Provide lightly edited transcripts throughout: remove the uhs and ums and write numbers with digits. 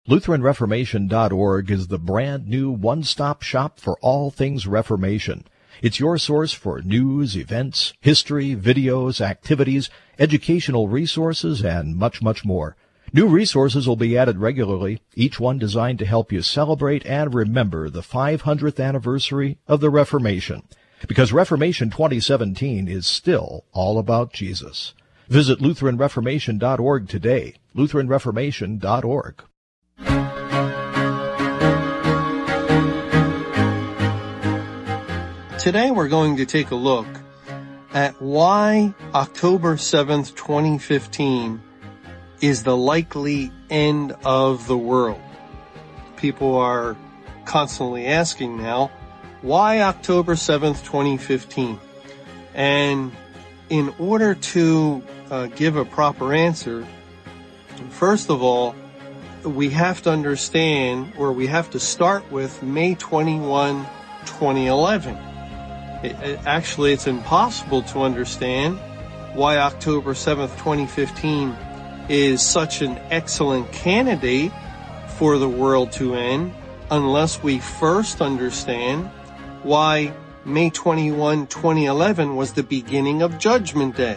LutheranReformation.org is the brand new one-stop shop for all things Reformation. It's your source for news, events, history, videos, activities, educational resources, and much, much more. New resources will be added regularly, each one designed to help you celebrate and remember the 500th anniversary of the Reformation. Because Reformation 2017 is still all about Jesus. Visit LutheranReformation.org today, LutheranReformation.org. Today we're going to take a look at why October 7th, 2015 is the likely end of the world. People are constantly asking now, why October 7th, 2015? And in order to give a proper answer, first of all, we have to understand, or we have to start with May 21, 2011. Actually, it's impossible to understand why October 7th, 2015 is such an excellent candidate for the world to end unless we first understand why May 21, 2011 was the beginning of Judgment Day.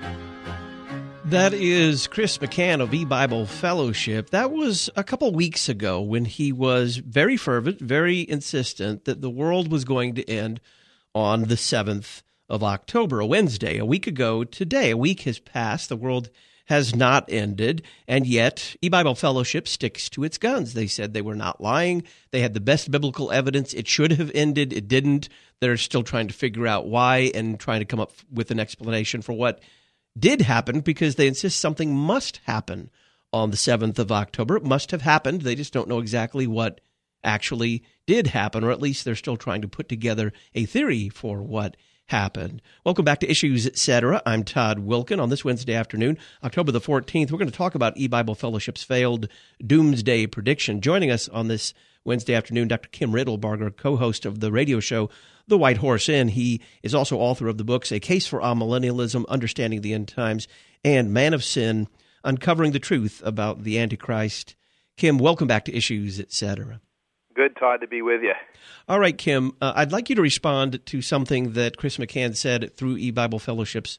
That is Chris McCann of E-Bible Fellowship. That was a couple weeks ago when he was very fervent, very insistent that the world was going to end on the 7th of October, a Wednesday. A week ago today, a week has passed. The world has not ended, and yet E-Bible Fellowship sticks to its guns. They said they were not lying. They had the best biblical evidence. It should have ended. It didn't. They're still trying to figure out why and trying to come up with an explanation for what did happen, because they insist something must happen on the 7th of October. It must have happened. They just don't know exactly what actually did happen, or at least they're still trying to put together a theory for what happened. Welcome back to Issues, Etc. I'm Todd Wilkin. On this Wednesday afternoon, October the 14th, we're going to talk about E-Bible Fellowship's failed doomsday prediction. Joining us on this Wednesday afternoon, Dr. Kim Riddlebarger, co-host of the radio show The White Horse Inn. He is also author of the books A Case for Amillennialism, Understanding the End Times, and Man of Sin, Uncovering the Truth About the Antichrist. Kim, welcome back to Issues, Etc. Good, Todd, to be with you. All right, Kim, I'd like you to respond to something that Chris McCann said through E-Bible Fellowship's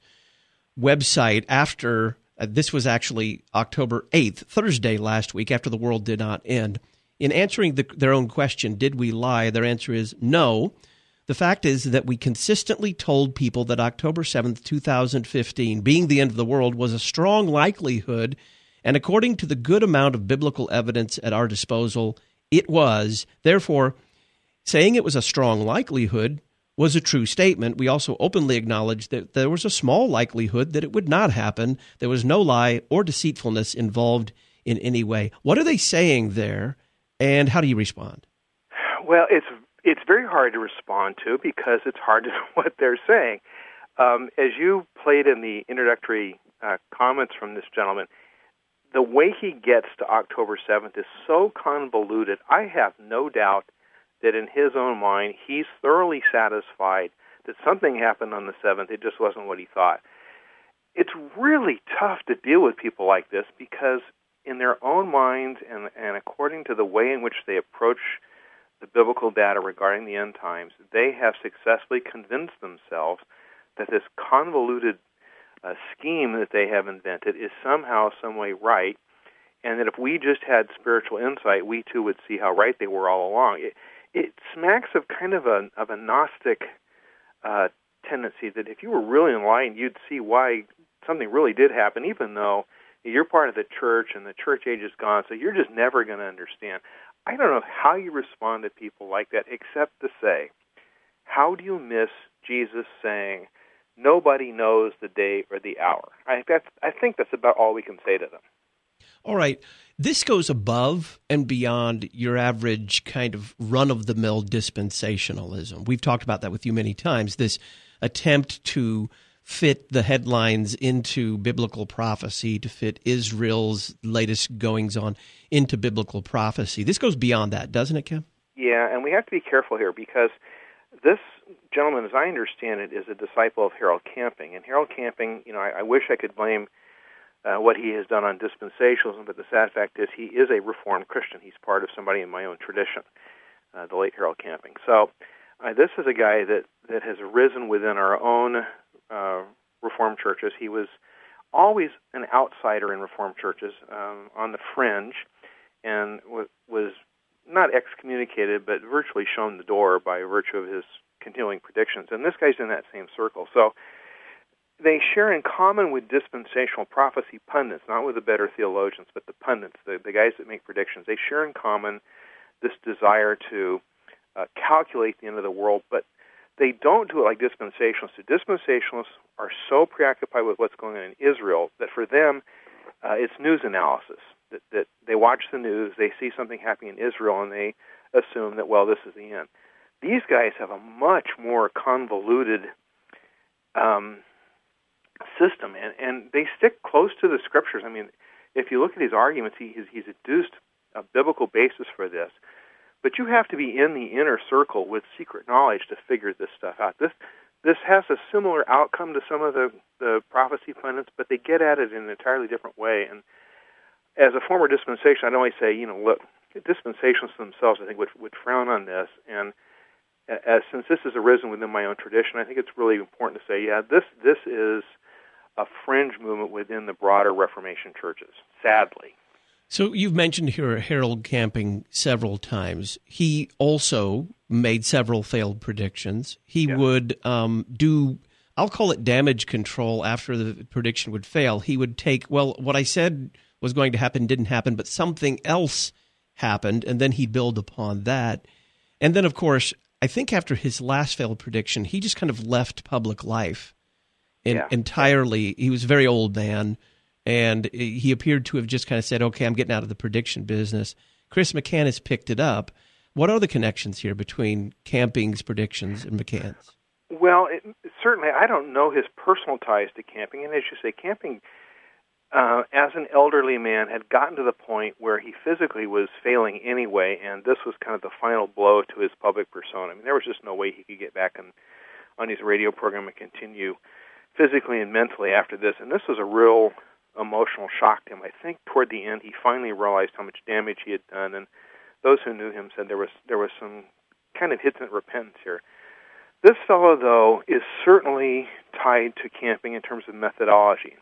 website after, this was actually October 8th, Thursday last week, after the world did not end. In answering their own question, did we lie? Their answer is no. The fact is that we consistently told people that October 7th, 2015, being the end of the world, was a strong likelihood, and according to the good amount of biblical evidence at our disposal, it was. Therefore, saying it was a strong likelihood was a true statement. We also openly acknowledged that there was a small likelihood that it would not happen. There was no lie or deceitfulness involved in any way. What are they saying there, and how do you respond? Well, it's very hard to respond to because it's hard to know what they're saying. As you played in the introductory comments from this gentleman, the way he gets to October 7th is so convoluted. I have no doubt that in his own mind, he's thoroughly satisfied that something happened on the 7th. It just wasn't what he thought. It's really tough to deal with people like this because in their own minds and according to the way in which they approach the biblical data regarding the end times, they have successfully convinced themselves that this convoluted scheme that they have invented is somehow, some way right, and that if we just had spiritual insight, we too would see how right they were all along. It smacks of kind of a Gnostic tendency that if you were really enlightened, you'd see why something really did happen, even though you're part of the church and the church age is gone, so you're just never going to understand. I don't know how you respond to people like that except to say, how do you miss Jesus saying, nobody knows the day or the hour? I think that's about all we can say to them. All right. This goes above and beyond your average kind of run-of-the-mill dispensationalism. We've talked about that with you many times, this attempt to fit the headlines into biblical prophecy, to fit Israel's latest goings-on into biblical prophecy. This goes beyond that, doesn't it, Kim? Yeah, and we have to be careful here because this gentleman, as I understand it, is a disciple of Harold Camping. And Harold Camping, I wish I could blame what he has done on dispensationalism, but the sad fact is he is a Reformed Christian. He's part of somebody in my own tradition, the late Harold Camping. So this is a guy that has arisen within our own Reformed churches. He was always an outsider in Reformed churches, on the fringe, and was not excommunicated, but virtually shown the door by virtue of his continuing predictions. And this guy's in that same circle. So they share in common with dispensational prophecy pundits, not with the better theologians, but the pundits, the guys that make predictions. They share in common this desire to calculate the end of the world, but they don't do it like dispensationalists. The dispensationalists are so preoccupied with what's going on in Israel that for them it's news analysis, that they watch the news, they see something happening in Israel, and they assume that, well, this is the end. These guys have a much more convoluted system, and they stick close to the Scriptures. I mean, if you look at his arguments, he's adduced a biblical basis for this. But you have to be in the inner circle with secret knowledge to figure this stuff out. This has a similar outcome to some of the prophecy pundits, but they get at it in an entirely different way. And as a former dispensationalist, I'd only say, look, dispensationalists themselves, I think, would frown on this. And since this has arisen within my own tradition, I think it's really important to say, yeah, this is a fringe movement within the broader Reformation churches, sadly. So you've mentioned here Harold Camping several times. He also made several failed predictions. He would do, I'll call it damage control after the prediction would fail. He would take, well, what I said was going to happen didn't happen, but something else happened, and then he'd build upon that. And then, of course, I think after his last failed prediction, he just kind of left public life entirely. He was a very old man. And he appeared to have just kind of said, okay, I'm getting out of the prediction business. Chris McCann has picked it up. What are the connections here between Camping's predictions and McCann's? Well, certainly I don't know his personal ties to Camping. And as you say, Camping, as an elderly man, had gotten to the point where he physically was failing anyway, and this was kind of the final blow to his public persona. I mean, there was just no way he could get back on his radio program and continue physically and mentally after this. And this was a real emotional shock to him. I think toward the end he finally realized how much damage he had done, and those who knew him said there was some kind of hidden repentance here. This fellow, though, is certainly tied to Camping in terms of methodology.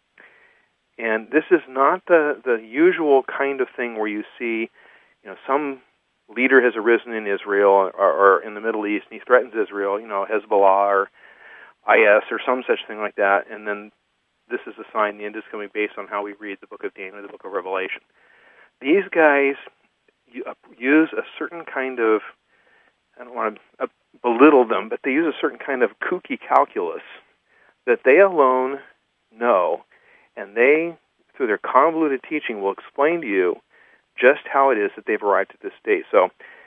And this is not the usual kind of thing where you see, some leader has arisen in Israel or in the Middle East, and he threatens Israel, Hezbollah or IS or some such thing like that, and then this is a sign the end is coming based on how we read the book of Daniel, the book of Revelation. These guys use a certain kind of, I don't want to belittle them, but they use a certain kind of kooky calculus that they alone know, and they, through their convoluted teaching, will explain to you just how it is that they've arrived at this state. So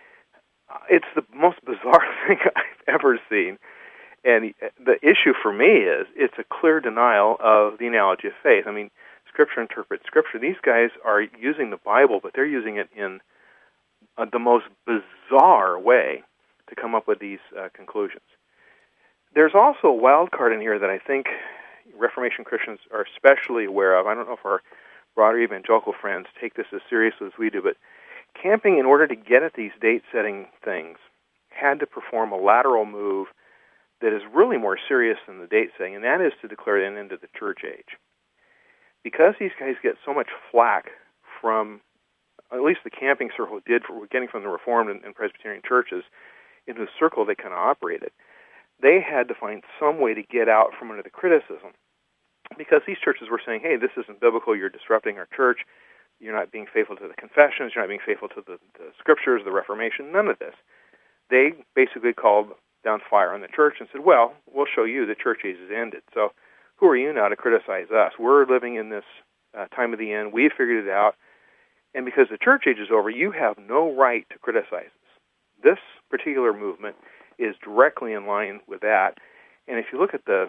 it's the most bizarre thing I've ever seen. And the issue for me is it's a clear denial of the analogy of faith. I mean, Scripture interprets Scripture. These guys are using the Bible, but they're using it in the most bizarre way to come up with these conclusions. There's also a wild card in here that I think Reformation Christians are especially aware of. I don't know if our broader evangelical friends take this as seriously as we do, but Camping, in order to get at these date-setting things, had to perform a lateral move that is really more serious than the date setting, and that is to declare an end to the church age. Because these guys get so much flack from, at least the Camping circle did, for getting from the Reformed and Presbyterian churches, in whose circle they kind of operated, they had to find some way to get out from under the criticism. Because these churches were saying, hey, this isn't biblical, you're disrupting our church, you're not being faithful to the confessions, you're not being faithful to the Scriptures, the Reformation, none of this. They basically called down fire on the church and said, well, we'll show you the church age has ended. So who are you now to criticize us? We're living in this time of the end. We've figured it out. And because the church age is over, you have no right to criticize us. This particular movement is directly in line with that. And if you look at the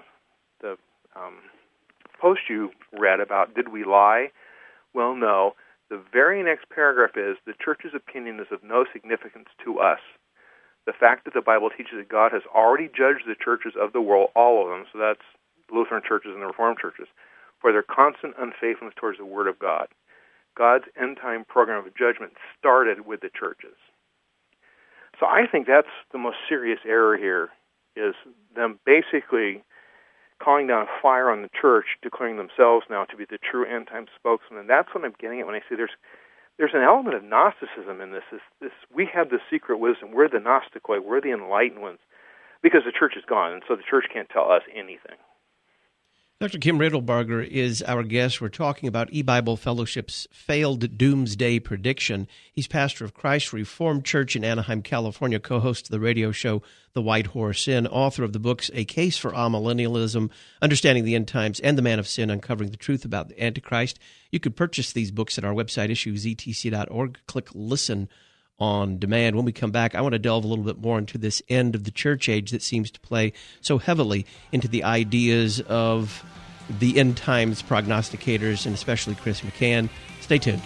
post you read about did we lie? Well, no. The very next paragraph is the church's opinion is of no significance to us. The fact that the Bible teaches that God has already judged the churches of the world, all of them, so that's Lutheran churches and the Reformed churches, for their constant unfaithfulness towards the Word of God. God's end-time program of judgment started with the churches. So I think that's the most serious error here, is them basically calling down fire on the church, declaring themselves now to be the true end-time spokesman. And that's what I'm getting at when I say there's an element of Gnosticism in this. We have the secret wisdom. We're the Gnosticoi. We're the enlightened ones, because the church is gone, and so the church can't tell us anything. Dr. Kim Riddlebarger is our guest. We're talking about E-Bible Fellowship's failed doomsday prediction. He's pastor of Christ Reformed Church in Anaheim, California, co-host of the radio show The White Horse Inn, author of the books A Case for Amillennialism, Understanding the End Times, and The Man of Sin, Uncovering the Truth About the Antichrist. You could purchase these books at our website, issuesetc.org. Click Listen on Demand. When we come back, I want to delve a little bit more into this end of the church age that seems to play so heavily into the ideas of the end times prognosticators, and especially Chris McCann. Stay tuned.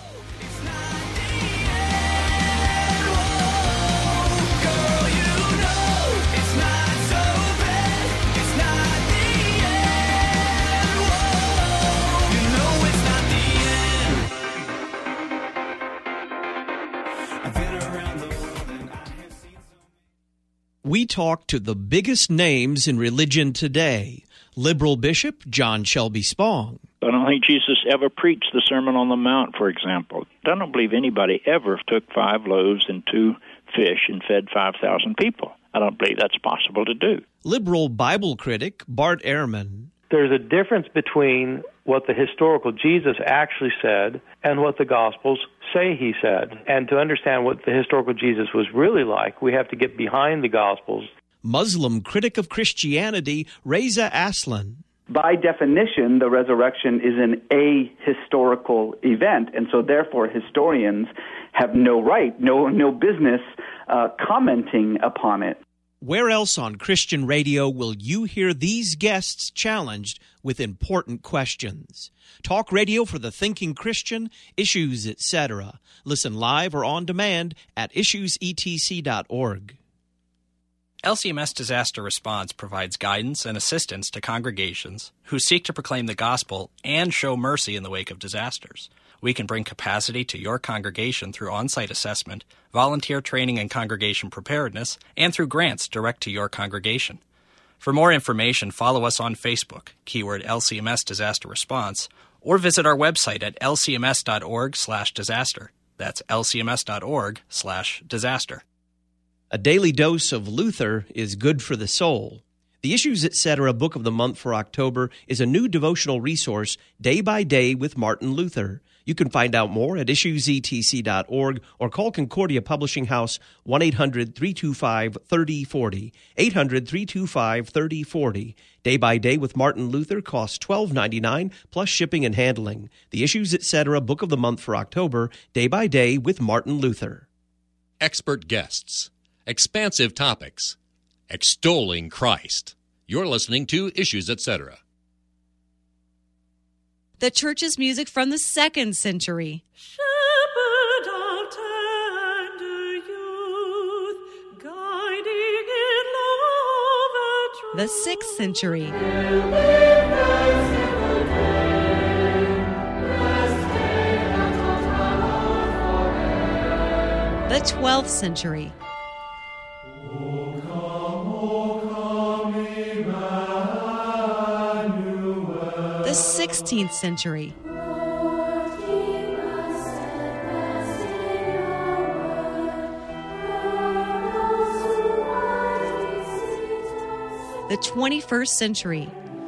We talk to the biggest names in religion today. Liberal Bishop John Shelby Spong. I don't think Jesus ever preached the Sermon on the Mount, for example. I don't believe anybody ever took 5 loaves and 2 fish and fed 5,000 people. I don't believe that's possible to do. Liberal Bible critic Bart Ehrman. There's a difference between what the historical Jesus actually said and what the Gospels say he said. And to understand what the historical Jesus was really like, we have to get behind the Gospels. Muslim critic of Christianity Reza Aslan. By definition, the resurrection is an ahistorical event, and so therefore historians have no right, no business commenting upon it. Where else on Christian radio will you hear these guests challenged with important questions? Talk radio for the thinking Christian, issues, etc. Listen live or on demand at issuesetc.org. LCMS Disaster Response provides guidance and assistance to congregations who seek to proclaim the gospel and show mercy in the wake of disasters. We can bring capacity to your congregation through on-site assessment, volunteer training and congregation preparedness, and through grants direct to your congregation. For more information, follow us on Facebook, keyword LCMS Disaster Response, or visit our website at lcms.org/disaster. That's lcms.org/disaster. A daily dose of Luther is good for the soul. The Issues Etc. Book of the Month for October is a new devotional resource day by day with Martin Luther. You can find out more at issuesetc.org or call Concordia Publishing House 1-800-325-3040, 800-325-3040. Day by Day with Martin Luther costs $12.99 plus shipping and handling. The Issues Etc. Book of the Month for October, Day by Day with Martin Luther. Expert guests, expansive topics, extolling Christ. You're listening to Issues Etc. The church's music from the 2nd century. Shepherd of tender youth, guiding in love and truth. The 6th century. The 12th century. The 16th century. The 21st century.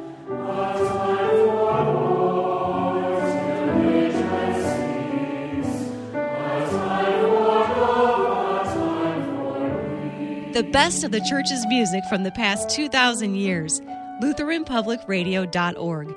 The best of the church's music from the past 2,000 years. LutheranPublicRadio.org.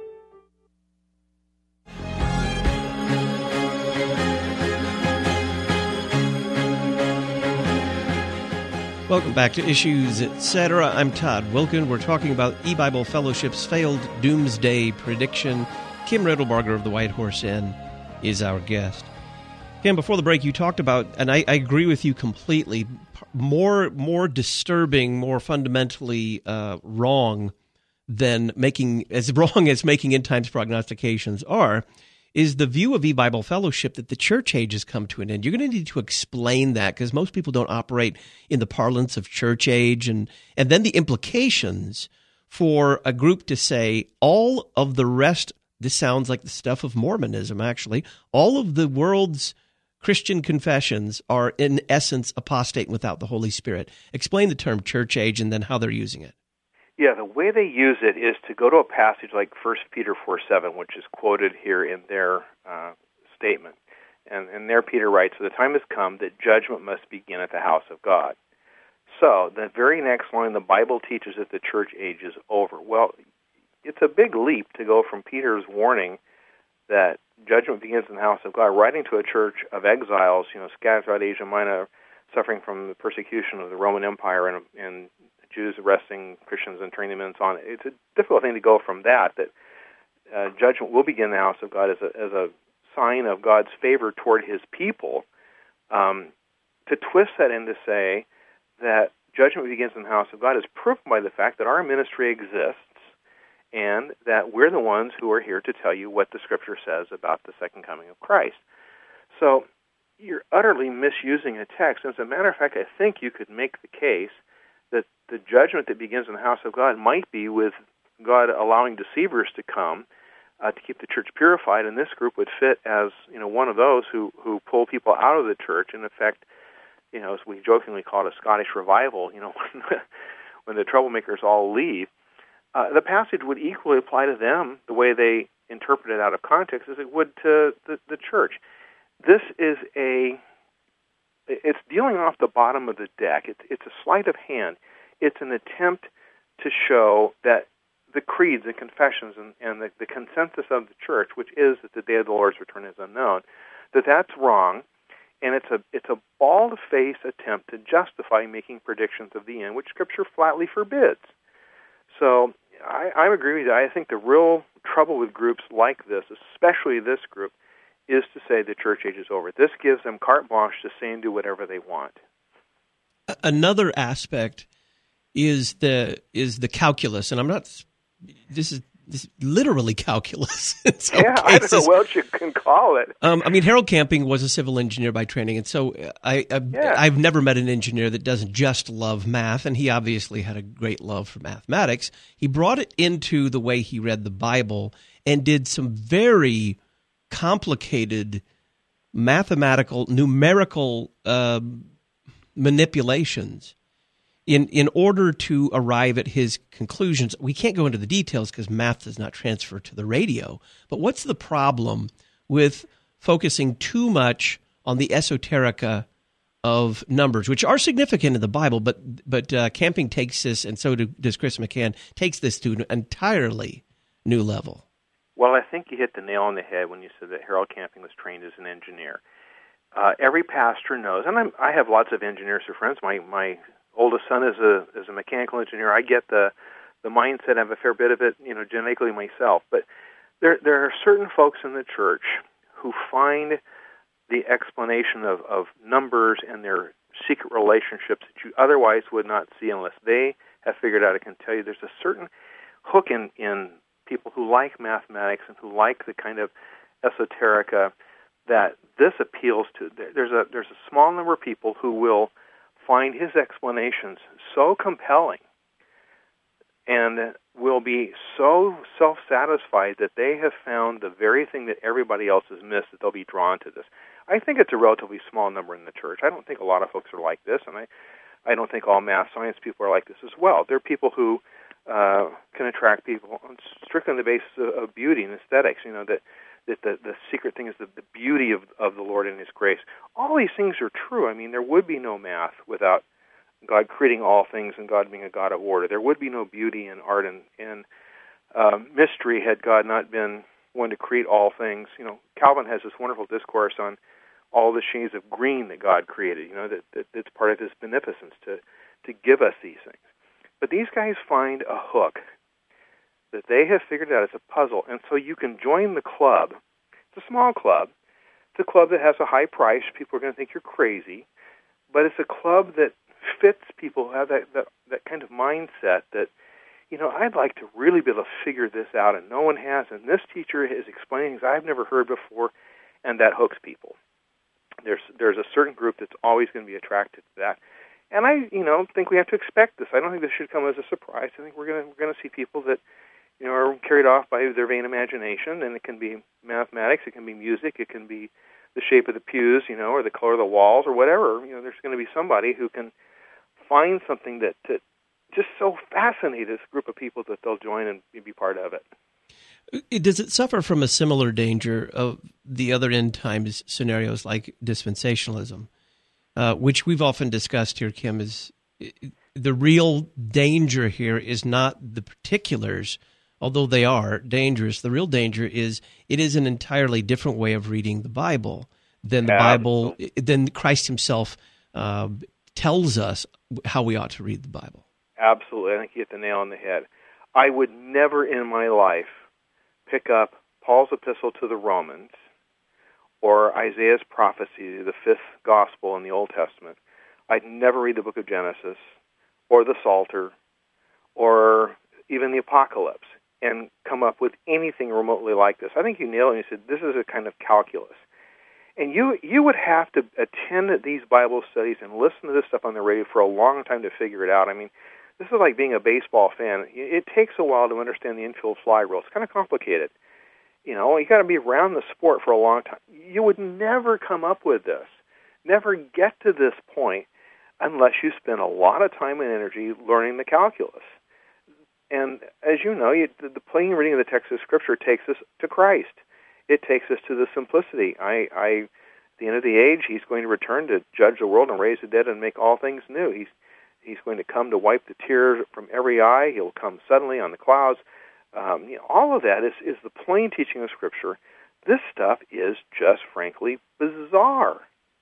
Welcome back to Issues Etc. I'm Todd Wilkin. We're talking about E-Bible Fellowship's failed doomsday prediction. Kim Riddlebarger of the White Horse Inn is our guest. Kim, before the break, you talked about, and I agree with you completely, more disturbing, more fundamentally wrong than making, as wrong as making end times prognostications are, is the view of E-Bible Fellowship that the church age has come to an end. You're going to need to explain that, because most people don't operate in the parlance of church age, and then the implications for a group to say all of the rest, this sounds like the stuff of Mormonism, actually, all of the world's Christian confessions are in essence apostate without the Holy Spirit. Explain the term church age and then how they're using it. Yeah, the way they use it is to go to a passage like 1 Peter 4:7, which is quoted here in their statement. And there Peter writes, "So the time has come that judgment must begin at the house of God." So the very next line, the Bible teaches that the church age is over. Well, it's a big leap to go from Peter's warning that judgment begins in the house of God, writing to a church of exiles, scattered throughout Asia Minor, suffering from the persecution of the Roman Empire and Jews arresting Christians and turning them in and so on. It's a difficult thing to go from that judgment will begin in the house of God as a sign of God's favor toward his people, to twist that in to say that judgment begins in the house of God is proven by the fact that our ministry exists and that we're the ones who are here to tell you what the Scripture says about the second coming of Christ. So you're utterly misusing a text. As a matter of fact, I think you could make the case that the judgment that begins in the house of God might be with God allowing deceivers to come to keep the church purified, and this group would fit as one of those who pull people out of the church. In effect, as we jokingly call it, a Scottish revival. When the troublemakers all leave, the passage would equally apply to them the way they interpret it out of context as it would to the church. This is it's dealing off the bottom of the deck. It's a sleight of hand. It's an attempt to show that the creeds and confessions and the consensus of the church, which is that the day of the Lord's return is unknown, that's wrong, and it's a bald-faced attempt to justify making predictions of the end, which Scripture flatly forbids. So I agree with you. I think the real trouble with groups like this, especially this group, is to say the church age is over. This gives them carte blanche to say and do whatever they want. Another aspect is the calculus, and I'm not. This is literally calculus. I don't know what else you can call it. Harold Camping was a civil engineer by training, and so I've never met an engineer that doesn't just love math, and he obviously had a great love for mathematics. He brought it into the way he read the Bible and did some very complicated mathematical, numerical manipulations in order to arrive at his conclusions. We can't go into the details because math does not transfer to the radio. But what's the problem with focusing too much on the esoterica of numbers, which are significant in the Bible, but Camping takes this, and so does Chris McCann, takes this to an entirely new level? Well, I think you hit the nail on the head when you said that Harold Camping was trained as an engineer. Every pastor knows, and I have lots of engineers who are friends. My oldest son is a mechanical engineer. I get the mindset. I have a fair bit of it, genetically myself. But there are certain folks in the church who find the explanation of numbers and their secret relationships that you otherwise would not see unless they have figured out. I can tell you there's a certain hook in people who like mathematics and who like the kind of esoterica that this appeals to. There's a small number of people who will find his explanations so compelling and will be so self-satisfied that they have found the very thing that everybody else has missed, that they'll be drawn to this. I think it's a relatively small number in the church. I don't think a lot of folks are like this, and I don't think all math science people are like this as well. There are people who can attract people strictly on the basis of beauty and aesthetics, that the secret thing is the beauty of the Lord and His grace. All these things are true. There would be no math without God creating all things and God being a God of order. There would be no beauty and art and mystery had God not been one to create all things. Calvin has this wonderful discourse on all the shades of green that God created, that it's part of His beneficence to give us these things. But these guys find a hook that they have figured out as a puzzle, and so you can join the club. It's a small club. It's a club that has a high price. People are going to think you're crazy, but it's a club that fits people who have that kind of mindset that, I'd like to really be able to figure this out, and no one has, and this teacher is explaining things I've never heard before, and that hooks people. There's a certain group that's always going to be attracted to that. And I, think we have to expect this. I don't think this should come as a surprise. I think we're going to see people that, are carried off by their vain imagination, and it can be mathematics, it can be music, it can be the shape of the pews, or the color of the walls, or whatever. There's going to be somebody who can find something that just so fascinates this group of people that they'll join and be part of it. Does it suffer from a similar danger of the other end times scenarios like dispensationalism, which we've often discussed here, Kim? Is the real danger here is not the particulars, although they are dangerous. The real danger is it is an entirely different way of reading the Bible than the Bible, than Christ himself tells us how we ought to read the Bible. Absolutely. I think you hit the nail on the head. I would never in my life pick up Paul's epistle to the Romans or Isaiah's prophecy, the fifth gospel in the Old Testament. I'd never read the book of Genesis or the Psalter or even the Apocalypse and come up with anything remotely like this. I think you nailed it. You said this is a kind of calculus. And you would have to attend these Bible studies and listen to this stuff on the radio for a long time to figure it out. I mean, this is like being a baseball fan. It takes a while to understand the infield fly rule. It's kind of complicated. You got to be around the sport for a long time. You would never come up with this, never get to this point unless you spend a lot of time and energy learning the calculus. And as you know, the plain reading of the text of Scripture takes us to Christ. It takes us to the simplicity. At the end of the age, he's going to return to judge the world and raise the dead and make all things new. He's going to come to wipe the tears from every eye. He'll come suddenly on the clouds. All of that is the plain teaching of Scripture. This stuff is just, frankly, bizarre.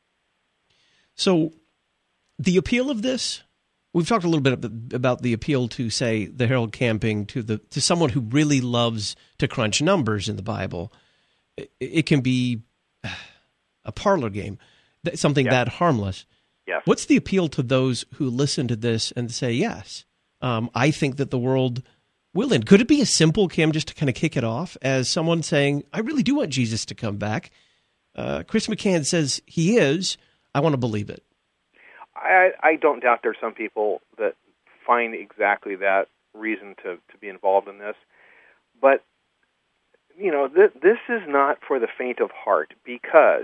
So the appeal of this, we've talked a little bit about the appeal to, say, the Harold Camping, to someone who really loves to crunch numbers in the Bible. It can be a parlor game, something that harmless. Yes. What's the appeal to those who listen to this and say, yes, I think that the world will end? Could it be as simple, Kim, just to kind of kick it off, as someone saying, I really do want Jesus to come back. Chris McCann says he is. I want to believe it. I don't doubt there are some people that find exactly that reason to be involved in this. But, this is not for the faint of heart, because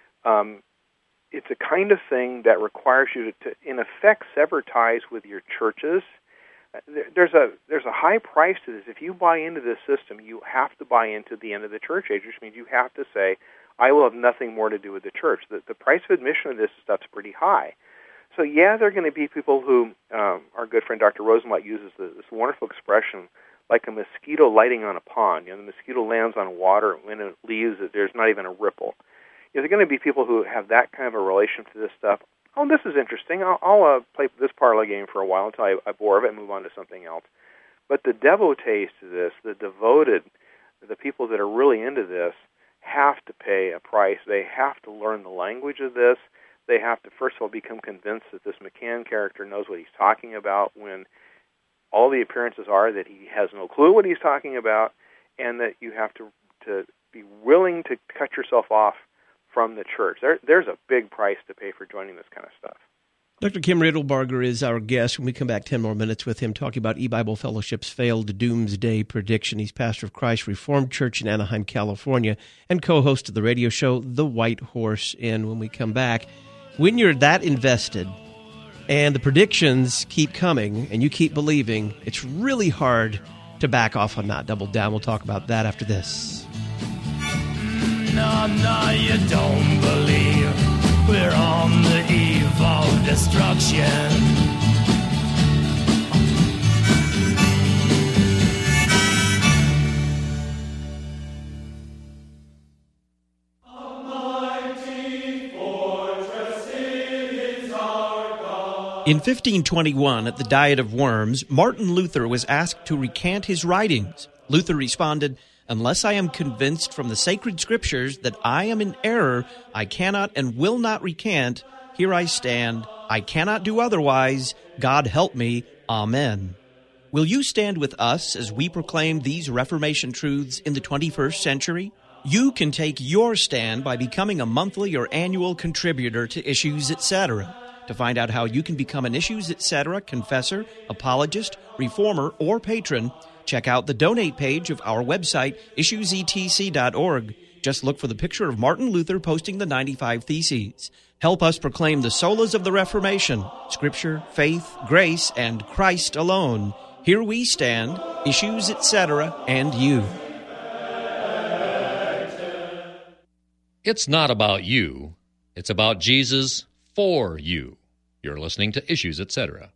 it's a kind of thing that requires you to, in effect, sever ties with your churches. There's a high price to this. If you buy into this system, you have to buy into the end of the church age, which means you have to say, I will have nothing more to do with the church. The price of admission of this stuff's pretty high. So, there are going to be people who, our good friend Dr. Rosenblatt uses this wonderful expression, like a mosquito lighting on a pond. The mosquito lands on water, and when it leaves, there's not even a ripple. There are going to be people who have that kind of a relation to this stuff. Oh, this is interesting. I'll play this parlor game for a while until I bore of it and move on to something else. But the devotees to this, the devoted, the people that are really into this, have to pay a price. They have to learn the language of this. They have to, first of all, become convinced that this McCann character knows what he's talking about, when all the appearances are that he has no clue what he's talking about, and that you have to be willing to cut yourself off from the church. There's a big price to pay for joining this kind of stuff. Dr. Kim Riddlebarger is our guest. When we come back, 10 more minutes with him, talking about E-Bible Fellowship's failed doomsday prediction. He's pastor of Christ Reformed Church in Anaheim, California, and co-host of the radio show The White Horse Inn. When we come back, when you're that invested and the predictions keep coming and you keep believing, it's really hard to back off and not double down. We'll talk about that after this. No, you don't believe we're on the eve of destruction. In 1521, at the Diet of Worms, Martin Luther was asked to recant his writings. Luther responded, "Unless I am convinced from the sacred scriptures that I am in error, I cannot and will not recant. Here I stand. I cannot do otherwise. God help me. Amen." Will you stand with us as we proclaim these Reformation truths in the 21st century? You can take your stand by becoming a monthly or annual contributor to Issues Etc. To find out how you can become an Issues Etc. confessor, apologist, reformer, or patron, check out the donate page of our website, issuesetc.org. Just look for the picture of Martin Luther posting the 95 Theses. Help us proclaim the solas of the Reformation, Scripture, faith, grace, and Christ alone. Here we stand, Issues Etc., and you. It's not about you. It's about Jesus for you. You're listening to Issues Etc.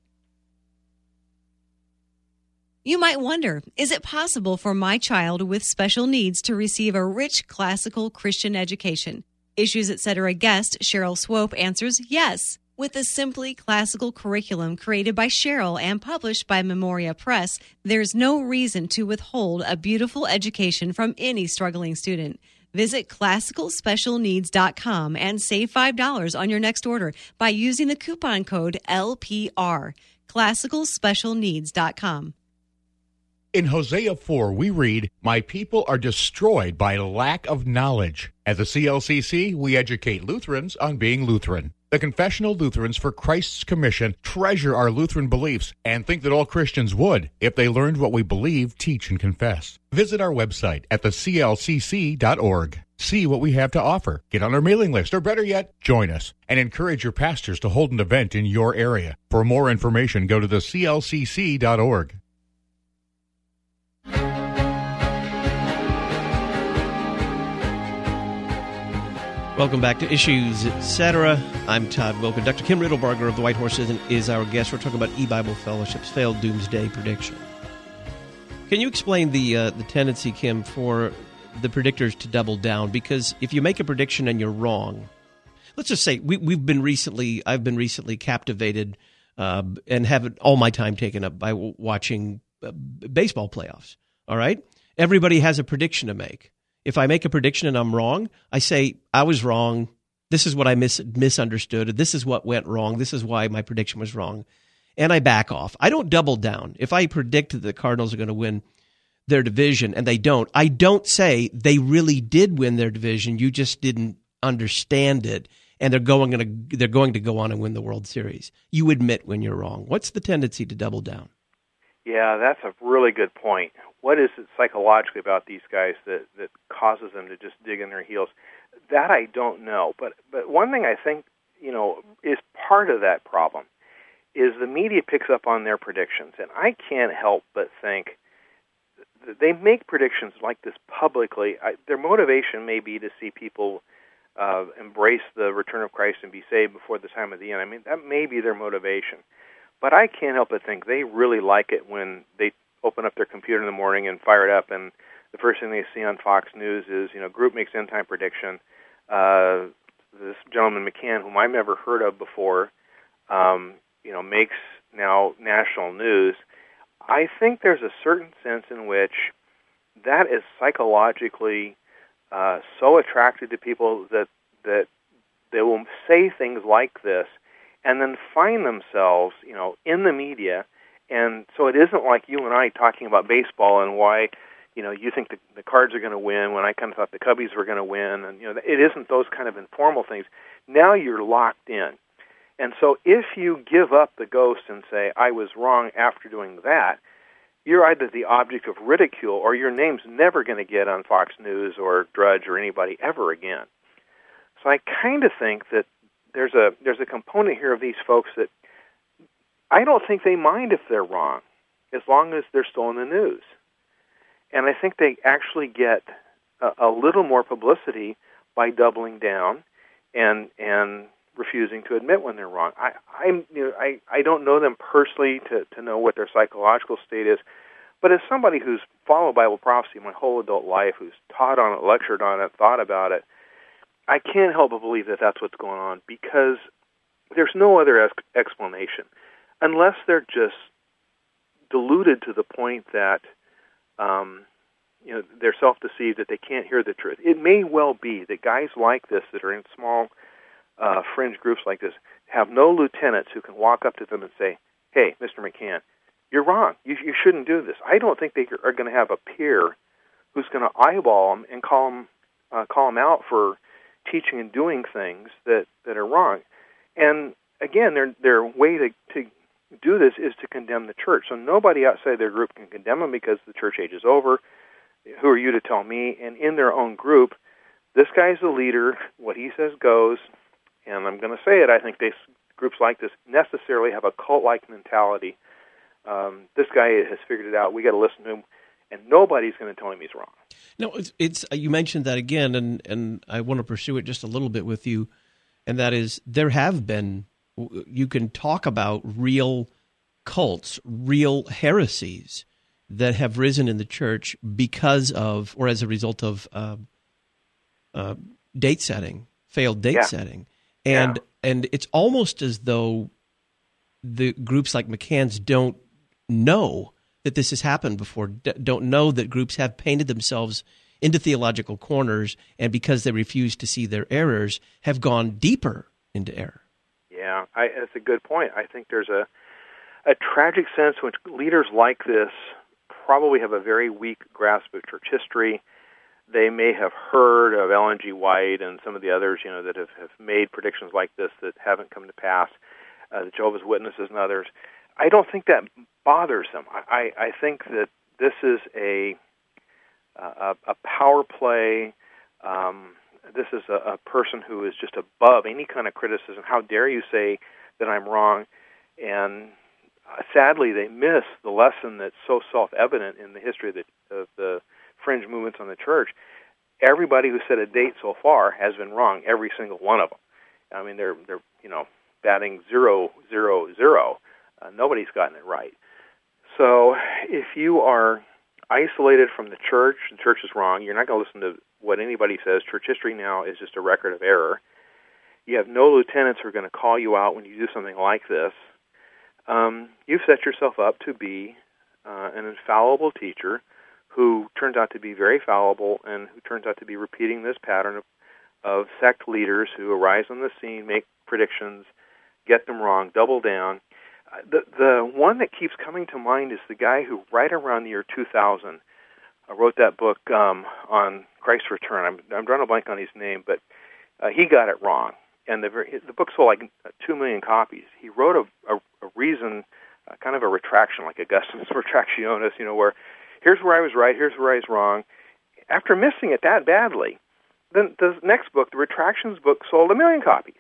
You might wonder, is it possible for my child with special needs to receive a rich classical Christian education? Issues Etc. guest Cheryl Swope answers yes. With a simply classical curriculum created by Cheryl and published by Memoria Press, there's no reason to withhold a beautiful education from any struggling student. Visit classicalspecialneeds.com and save $5 on your next order by using the coupon code LPR. classicalspecialneeds.com. In Hosea 4, we read, "My people are destroyed by lack of knowledge." At the CLCC, we educate Lutherans on being Lutheran. The Confessional Lutherans for Christ's Commission treasure our Lutheran beliefs and think that all Christians would if they learned what we believe, teach, and confess. Visit our website at theclcc.org. See what we have to offer. Get on our mailing list, or better yet, join us, and encourage your pastors to hold an event in your area. For more information, go to theclcc.org. Welcome back to Issues Etc. I'm Todd Wilken. Dr. Kim Riddlebarger of the White Horse is our guest. We're talking about E-Bible Fellowship's failed doomsday prediction. Can you explain the tendency, Kim, for the predictors to double down? Because if you make a prediction and you're wrong, let's just say I've been recently captivated and have all my time taken up by watching baseball playoffs. All right, everybody has a prediction to make. If I make a prediction and I'm wrong, I say, I was wrong. This is what I misunderstood. This is what went wrong. This is why my prediction was wrong. And I back off. I don't double down. If I predict that the Cardinals are going to win their division and they don't, I don't say they really did win their division. You just didn't understand it. And they're going to go on and win the World Series. You admit when you're wrong. What's the tendency to double down? Yeah, that's a really good point. What is it psychologically about these guys that causes them to just dig in their heels? That I don't know. But one thing I think, is part of that problem is the media picks up on their predictions. And I can't help but think that they make predictions like this publicly. Their motivation may be to see people embrace the return of Christ and be saved before the time of the end. I mean, that may be their motivation. But I can't help but think they really like it when they open up their computer in the morning and fire it up, and the first thing they see on Fox News is, group makes end-time prediction. This gentleman, McCann, whom I've never heard of before, makes now national news. I think there's a certain sense in which that is psychologically so attracted to people that they will say things like this and then find themselves, in the media. And so it isn't like you and I talking about baseball and why, you think the Cards are going to win when I kind of thought the Cubbies were going to win. And, it isn't those kind of informal things. Now you're locked in. And so if you give up the ghost and say, I was wrong after doing that, you're either the object of ridicule or your name's never going to get on Fox News or Drudge or anybody ever again. So I kind of think that there's a component here of these folks that I don't think they mind if they're wrong, as long as they're still in the news. And I think they actually get a little more publicity by doubling down and refusing to admit when they're wrong. I don't know them personally to know what their psychological state is, but as somebody who's followed Bible prophecy my whole adult life, who's taught on it, lectured on it, thought about it, I can't help but believe that that's what's going on, because there's no other explanation. Unless they're just deluded to the point that they're self-deceived, that they can't hear the truth. It may well be that guys like this that are in small fringe groups like this have no lieutenants who can walk up to them and say, hey, Mr. McCann, you're wrong. You shouldn't do this. I don't think they are going to have a peer who's going to eyeball them and call them out for teaching and doing things that are wrong. And again, their way to do this is to condemn the church. So nobody outside their group can condemn them because the church age is over. Who are you to tell me? And in their own group, this guy's the leader. What he says goes. And I'm going to say it. I think groups like this necessarily have a cult-like mentality. This guy has figured it out. We got to listen to him, and nobody's going to tell him he's wrong. No, it's you mentioned that again, and I want to pursue it just a little bit with you, and that is there have been. You can talk about real cults, real heresies that have risen in the church because of, or as a result of, date setting, failed date setting, and it's almost as though the groups like McCann's don't know that this has happened before, don't know that groups have painted themselves into theological corners, and because they refuse to see their errors, have gone deeper into error. Yeah, that's a good point. I think there's a tragic sense in which leaders like this probably have a very weak grasp of church history. They may have heard of Ellen G. White and some of the others, that have made predictions like this that haven't come to pass, the Jehovah's Witnesses and others. I don't think that bothers them. I think that this is a power play. This is a person who is just above any kind of criticism. How dare you say that I'm wrong? And sadly, they miss the lesson that's so self-evident in the history of the fringe movements on the church. Everybody who set a date so far has been wrong, every single one of them. I mean, they're batting 0-0-0. Nobody's gotten it right. So if you are isolated from the church is wrong, you're not going to listen to what anybody says. Church history now is just a record of error. You have no lieutenants who are going to call you out when you do something like this. You've set yourself up to be an infallible teacher who turns out to be very fallible and who turns out to be repeating this pattern of sect leaders who arise on the scene, make predictions, get them wrong, double down. The one that keeps coming to mind is the guy who, right around the year 2000, wrote that book on Christ's return. I'm drawing a blank on his name, but he got it wrong. And the book sold like 2 million copies. He wrote a reason, kind of a retraction, like Augustine's Retractionis, where here's where I was right, here's where I was wrong. After missing it that badly, then the next book, the Retractions book, sold 1 million copies.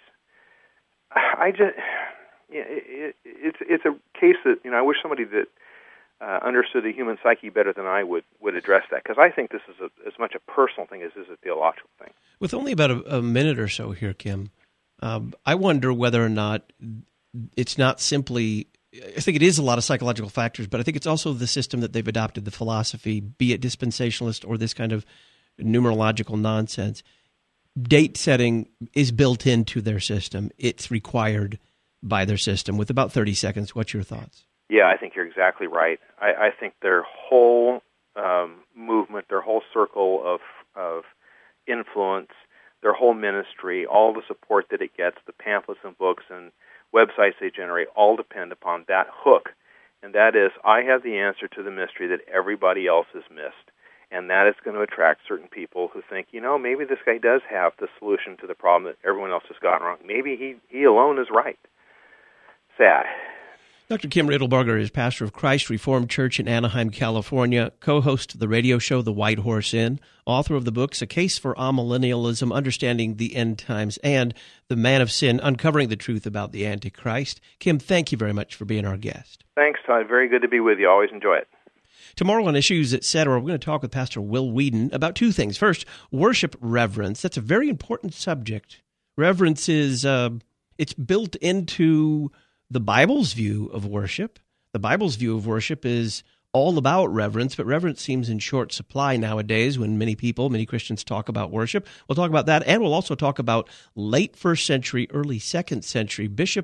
It's a case that I wish somebody that understood the human psyche better than I would address that, because I think this is as much a personal thing as it is a theological thing. With only about a minute or so here, Kim, I wonder whether or not it's not simply. I think it is a lot of psychological factors, but I think it's also the system that they've adopted, the philosophy, be it dispensationalist or this kind of numerological nonsense. Date setting is built into their system. It's required by their system. With about 30 seconds, what's your thoughts? Yeah, I think you're exactly right. I think their whole movement, their whole circle of influence, their whole ministry, all the support that it gets, the pamphlets and books and websites they generate, all depend upon that hook. And that is, I have the answer to the mystery that everybody else has missed. And that is going to attract certain people who think, maybe this guy does have the solution to the problem that everyone else has gotten wrong. Maybe he alone is right. Sad. Dr. Kim Riddlebarger is pastor of Christ Reformed Church in Anaheim, California, co-host of the radio show The White Horse Inn, author of the books A Case for Amillennialism, Understanding the End Times, and The Man of Sin, Uncovering the Truth About the Antichrist. Kim, thank you very much for being our guest. Thanks, Todd. Very good to be with you. Always enjoy it. Tomorrow on Issues, Etc., we're going to talk with Pastor Will Whedon about two things. First, worship reverence. That's a very important subject. Reverence is it's built into the Bible's view of worship. The Bible's view of worship is all about reverence, but reverence seems in short supply nowadays when many Christians talk about worship. We'll talk about that, and we'll also talk about late 1st century, early 2nd century Bishop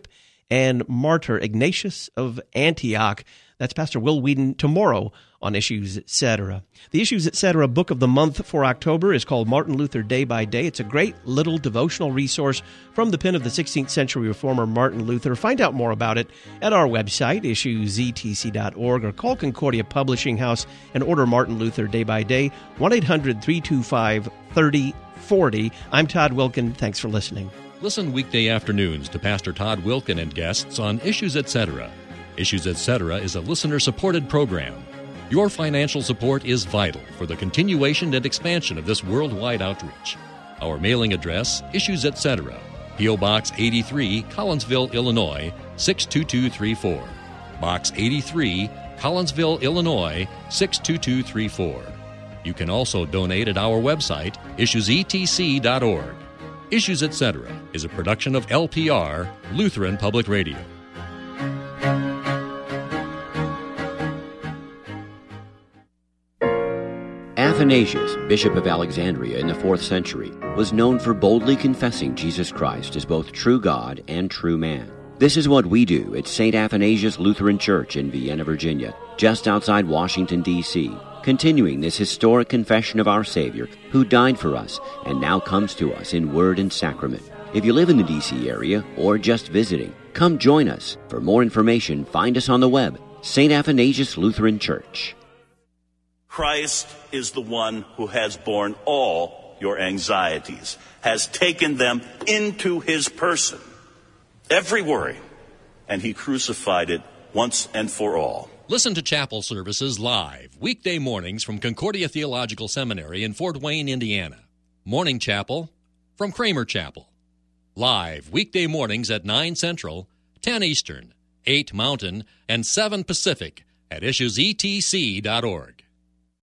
and martyr Ignatius of Antioch. That's Pastor Will Whedon tomorrow on Issues Etc. The Issues Etc. book of the month for October is called Martin Luther Day by Day. It's a great little devotional resource from the pen of the 16th century reformer Martin Luther. Find out more about it at our website, issuesetc.org, or call Concordia Publishing House and order Martin Luther Day by Day, 1-800-325-3040. I'm Todd Wilkin. Thanks for listening. Listen weekday afternoons to Pastor Todd Wilkin and guests on Issues Etc. Issues Etc. is a listener-supported program. Your financial support is vital for the continuation and expansion of this worldwide outreach. Our mailing address, Issues Etc., P.O. Box 83, Collinsville, Illinois, 62234. Box 83, Collinsville, Illinois, 62234. You can also donate at our website, issuesetc.org. Issues Etc. is a production of LPR, Lutheran Public Radio. Athanasius, Bishop of Alexandria in the 4th century, was known for boldly confessing Jesus Christ as both true God and true man. This is what we do at St. Athanasius Lutheran Church in Vienna, Virginia, just outside Washington, D.C., continuing this historic confession of our Savior, who died for us and now comes to us in word and sacrament. If you live in the D.C. area or just visiting, come join us. For more information, find us on the web, St. Athanasius Lutheran Church. Christ is the one who has borne all your anxieties, has taken them into his person, every worry, and he crucified it once and for all. Listen to chapel services live, weekday mornings from Concordia Theological Seminary in Fort Wayne, Indiana. Morning chapel from Kramer Chapel. Live weekday mornings at 9 Central, 10 Eastern, 8 Mountain, and 7 Pacific at issuesetc.org.